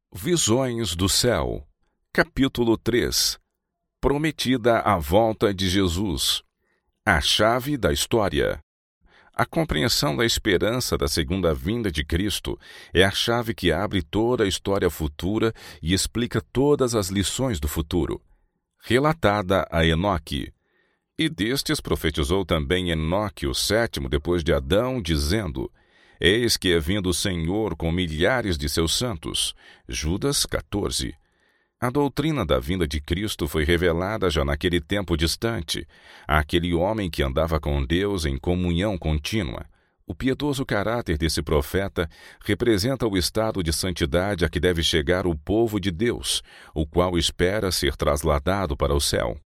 Visões do Céu, capítulo 3. Prometida a volta de Jesus. A chave da história. A compreensão da esperança da segunda vinda de Cristo é a chave que abre toda a história futura e explica todas as lições do futuro. Relatada a Enoque. E destes profetizou também Enoque, o sétimo depois de Adão, dizendo: Eis que é vindo o Senhor com milhares de seus santos. Judas 14. A doutrina da vinda de Cristo foi revelada já naquele tempo distante, àquele homem que andava com Deus em comunhão contínua. O piedoso caráter desse profeta representa o estado de santidade a que deve chegar o povo de Deus, o qual espera ser trasladado para o céu.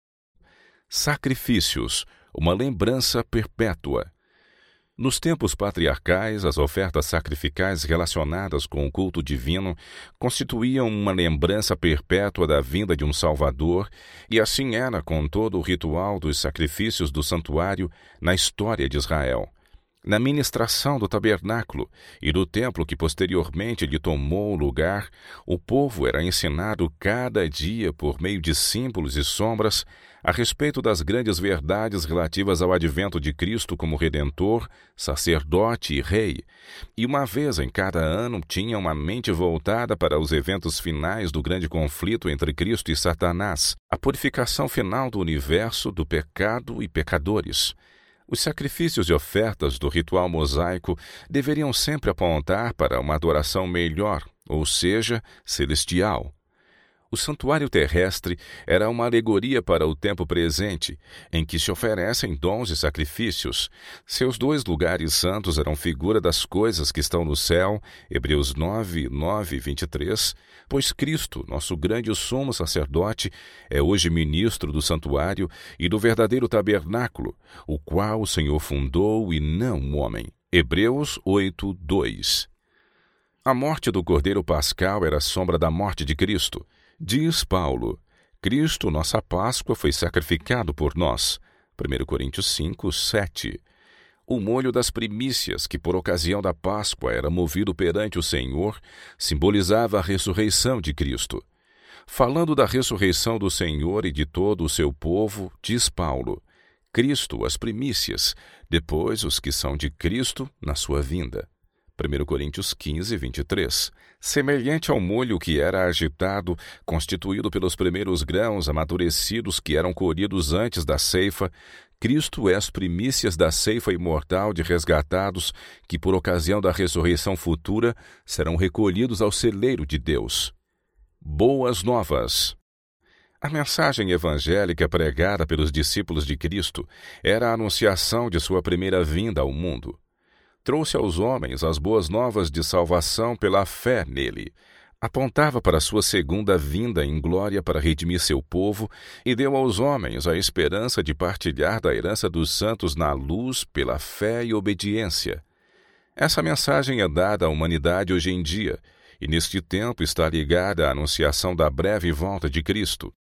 Sacrifícios, uma lembrança perpétua. Nos tempos patriarcais, as ofertas sacrificais relacionadas com o culto divino constituíam uma lembrança perpétua da vinda de um Salvador, e assim era com todo o ritual dos sacrifícios do santuário na história de Israel. Na ministração do tabernáculo e do templo que posteriormente lhe tomou lugar, o povo era ensinado cada dia por meio de símbolos e sombras a respeito das grandes verdades relativas ao advento de Cristo como Redentor, sacerdote e rei, e uma vez em cada ano tinham uma mente voltada para os eventos finais do grande conflito entre Cristo e Satanás, a purificação final do universo do pecado e pecadores. Os sacrifícios e ofertas do ritual mosaico deveriam sempre apontar para uma adoração melhor, ou seja, celestial. O santuário terrestre era uma alegoria para o tempo presente, em que se oferecem dons e sacrifícios. Seus dois lugares santos eram figura das coisas que estão no céu, Hebreus 9, 9 e 23, pois Cristo, nosso grande sumo sacerdote, é hoje ministro do santuário e do verdadeiro tabernáculo, o qual o Senhor fundou e não o homem. Hebreus 8, 2. A morte do Cordeiro Pascal era a sombra da morte de Cristo. Diz Paulo: Cristo, nossa Páscoa, foi sacrificado por nós. 1 Coríntios 5, 7. O molho das primícias, que por ocasião da Páscoa era movido perante o Senhor, simbolizava a ressurreição de Cristo. Falando da ressurreição do Senhor e de todo o seu povo, diz Paulo: Cristo, as primícias, depois os que são de Cristo na sua vinda. 1 Coríntios 15, 23. Semelhante ao molho que era agitado, constituído pelos primeiros grãos amadurecidos que eram colhidos antes da ceifa, Cristo é as primícias da ceifa imortal de resgatados que, por ocasião da ressurreição futura, serão recolhidos ao celeiro de Deus. Boas novas. A mensagem evangélica pregada pelos discípulos de Cristo era a anunciação de sua primeira vinda ao mundo. Trouxe aos homens as boas novas de salvação pela fé nele. Apontava para sua segunda vinda em glória para redimir seu povo e deu aos homens a esperança de partilhar da herança dos santos na luz pela fé e obediência. Essa mensagem é dada à humanidade hoje em dia e neste tempo está ligada à anunciação da breve volta de Cristo.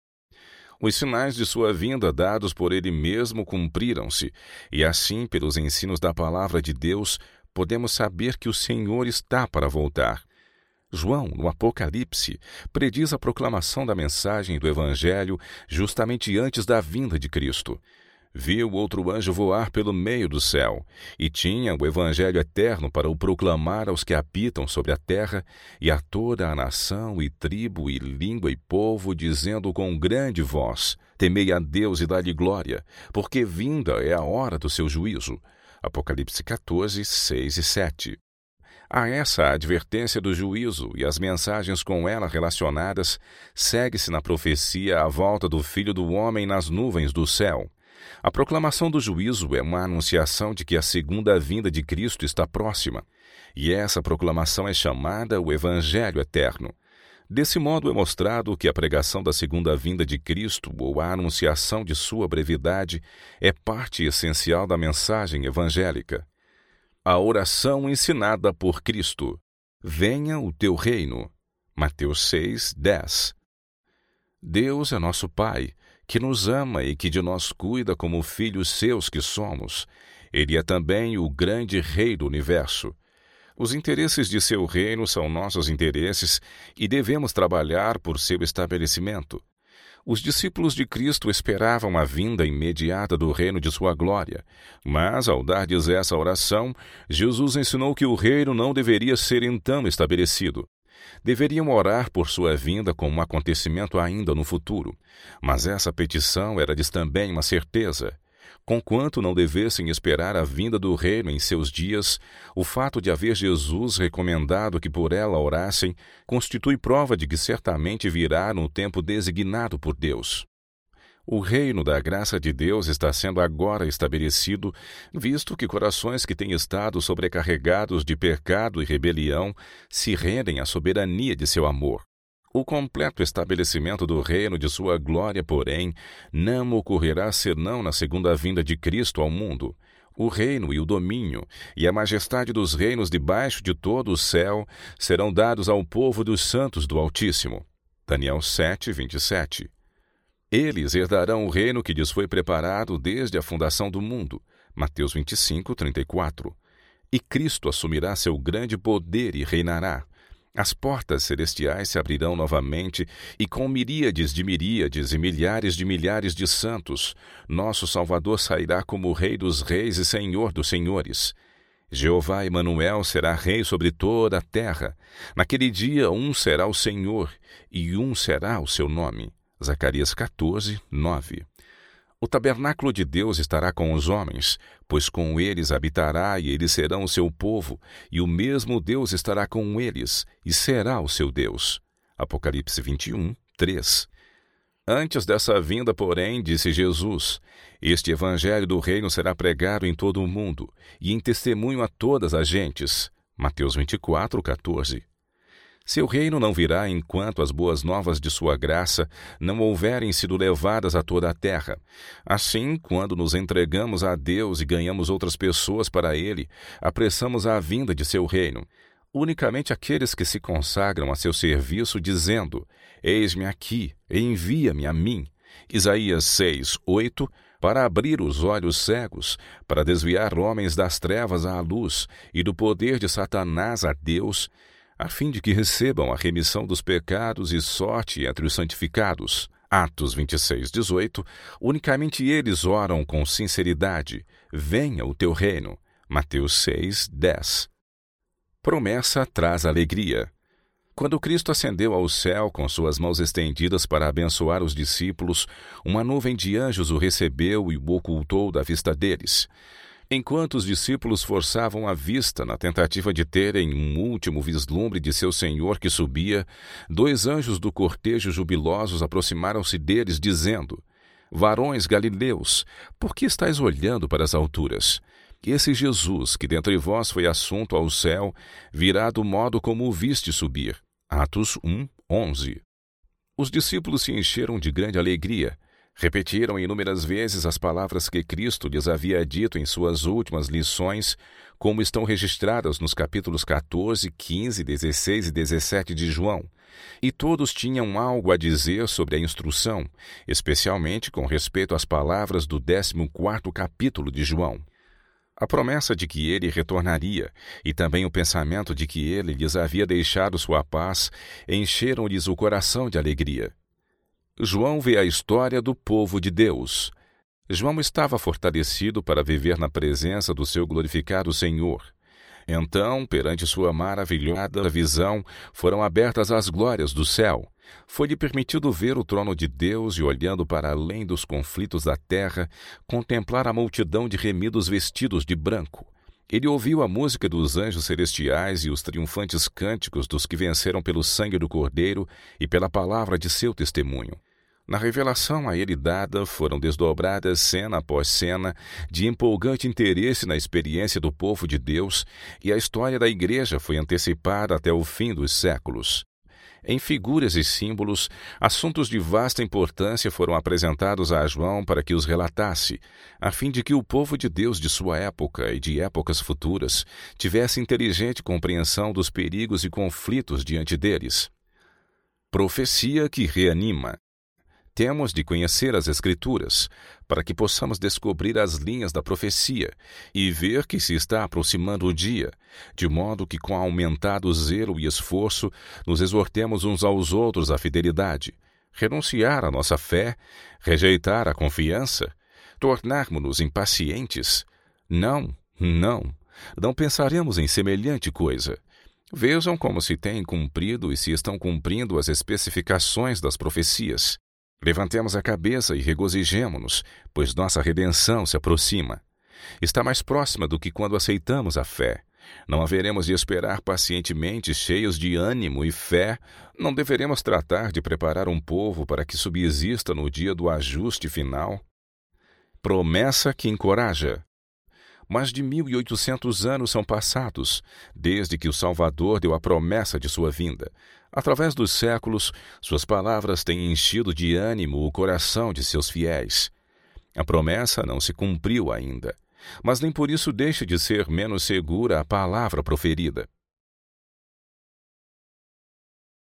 Os sinais de sua vinda dados por ele mesmo cumpriram-se, e assim, pelos ensinos da palavra de Deus, podemos saber que o Senhor está para voltar. João, no Apocalipse, prediz a proclamação da mensagem do Evangelho justamente antes da vinda de Cristo. Viu outro anjo voar pelo meio do céu, e tinha o Evangelho eterno para o proclamar aos que habitam sobre a terra, e a toda a nação, e tribo, e língua, e povo, dizendo com grande voz: Temei a Deus e dá-lhe glória, porque vinda é a hora do seu juízo. Apocalipse 14, 6 e 7. A essa advertência do juízo e as mensagens com ela relacionadas, segue-se na profecia a volta do Filho do Homem nas nuvens do céu. A proclamação do juízo é uma anunciação de que a segunda vinda de Cristo está próxima, e essa proclamação é chamada o Evangelho Eterno. Desse modo é mostrado que a pregação da segunda vinda de Cristo, ou a anunciação de sua brevidade, é parte essencial da mensagem evangélica. A oração ensinada por Cristo. Venha o teu reino. Mateus 6, 10. Deus é nosso Pai, que nos ama e que de nós cuida como filhos seus que somos. Ele é também o grande Rei do universo. Os interesses de seu reino são nossos interesses e devemos trabalhar por seu estabelecimento. Os discípulos de Cristo esperavam a vinda imediata do reino de sua glória, mas, ao dar-lhes essa oração, Jesus ensinou que o reino não deveria ser então estabelecido. Deveriam orar por sua vinda como um acontecimento ainda no futuro, mas essa petição era-lhes também uma certeza. Conquanto não devessem esperar a vinda do reino em seus dias, o fato de haver Jesus recomendado que por ela orassem constitui prova de que certamente virá no tempo designado por Deus. O reino da graça de Deus está sendo agora estabelecido, visto que corações que têm estado sobrecarregados de pecado e rebelião se rendem à soberania de seu amor. O completo estabelecimento do reino de sua glória, porém, não ocorrerá senão na segunda vinda de Cristo ao mundo. O reino e o domínio e a majestade dos reinos debaixo de todo o céu serão dados ao povo dos santos do Altíssimo. Daniel 7, 27. Eles herdarão o reino que lhes foi preparado desde a fundação do mundo. Mateus 25, 34. E Cristo assumirá seu grande poder e reinará. As portas celestiais se abrirão novamente e com miríades de miríades e milhares de santos, nosso Salvador sairá como Rei dos reis e Senhor dos senhores. Jeová Emanuel será Rei sobre toda a terra. Naquele dia um será o Senhor e um será o seu nome. Zacarias 14, 9. O tabernáculo de Deus estará com os homens, pois com eles habitará e eles serão o seu povo, e o mesmo Deus estará com eles e será o seu Deus. Apocalipse 21, 3. Antes dessa vinda, porém, disse Jesus, este evangelho do reino será pregado em todo o mundo, e em testemunho a todas as gentes. Mateus 24, 14. Seu reino não virá enquanto as boas novas de sua graça não houverem sido levadas a toda a terra. Assim, quando nos entregamos a Deus e ganhamos outras pessoas para Ele, apressamos a vinda de seu reino. Unicamente aqueles que se consagram a seu serviço, dizendo, eis-me aqui, envia-me a mim. Isaías 6, 8, para abrir os olhos cegos, para desviar homens das trevas à luz e do poder de Satanás a Deus, a fim de que recebam a remissão dos pecados e sorte entre os santificados. Atos 26, 18, unicamente eles oram com sinceridade, venha o teu reino. Mateus 6, 10. Promessa traz alegria. Quando Cristo ascendeu ao céu com suas mãos estendidas para abençoar os discípulos, uma nuvem de anjos o recebeu e o ocultou da vista deles. Enquanto os discípulos forçavam a vista na tentativa de terem um último vislumbre de seu Senhor que subia, dois anjos do cortejo jubilosos aproximaram-se deles, dizendo, varões galileus, por que estáis olhando para as alturas? Esse Jesus, que dentre vós foi assunto ao céu, virá do modo como o viste subir. Atos 1, 11. Os discípulos se encheram de grande alegria. Repetiram inúmeras vezes as palavras que Cristo lhes havia dito em suas últimas lições, como estão registradas nos capítulos 14, 15, 16 e 17 de João. E todos tinham algo a dizer sobre a instrução, especialmente com respeito às palavras do 14º capítulo de João. A promessa de que ele retornaria e também o pensamento de que ele lhes havia deixado sua paz encheram-lhes o coração de alegria. João vê a história do povo de Deus. João estava fortalecido para viver na presença do seu glorificado Senhor. Então, perante sua maravilhosa visão, foram abertas as glórias do céu. Foi-lhe permitido ver o trono de Deus e, olhando para além dos conflitos da terra, contemplar a multidão de remidos vestidos de branco. Ele ouviu a música dos anjos celestiais e os triunfantes cânticos dos que venceram pelo sangue do Cordeiro e pela palavra de seu testemunho. Na revelação a ele dada, foram desdobradas cena após cena de empolgante interesse na experiência do povo de Deus, e a história da Igreja foi antecipada até o fim dos séculos. Em figuras e símbolos, assuntos de vasta importância foram apresentados a João para que os relatasse, a fim de que o povo de Deus de sua época e de épocas futuras tivesse inteligente compreensão dos perigos e conflitos diante deles. Profecia que reanima. Temos de conhecer as Escrituras, para que possamos descobrir as linhas da profecia e ver que se está aproximando o dia, de modo que, com aumentado zelo e esforço, nos exortemos uns aos outros à fidelidade, renunciar à nossa fé, rejeitar a confiança, tornarmos-nos impacientes. Não pensaremos em semelhante coisa. Vejam como se têm cumprido e se estão cumprindo as especificações das profecias. Levantemos a cabeça e regozijemo-nos, pois nossa redenção se aproxima. Está mais próxima do que quando aceitamos a fé. Não haveremos de esperar pacientemente, cheios de ânimo e fé. Não deveremos tratar de preparar um povo para que subsista no dia do ajuste final. Promessa que encoraja. Mais de 1.800 anos são passados, desde que o Salvador deu a promessa de sua vinda. Através dos séculos, suas palavras têm enchido de ânimo o coração de seus fiéis. A promessa não se cumpriu ainda, mas nem por isso deixa de ser menos segura a palavra proferida.